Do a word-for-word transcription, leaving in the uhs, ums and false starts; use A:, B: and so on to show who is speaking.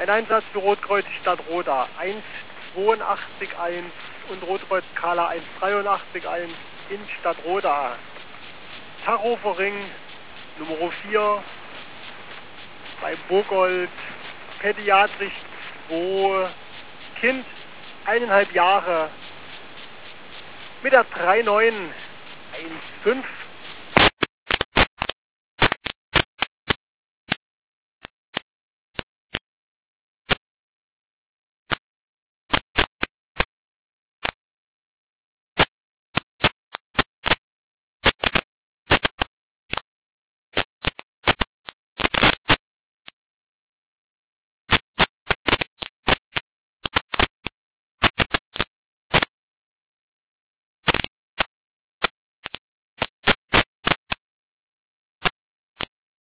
A: Ein Einsatz für Rotkreuz Stadt Roda eins zweiundachtzig eins und Rotkreuz Kala eins dreiundachtzig eins in Stadt Roda. Tarofering Nummer vier bei Burgold, pädiatrisch zwei, Kind eineinhalb Jahre mit der drei neun eins fünf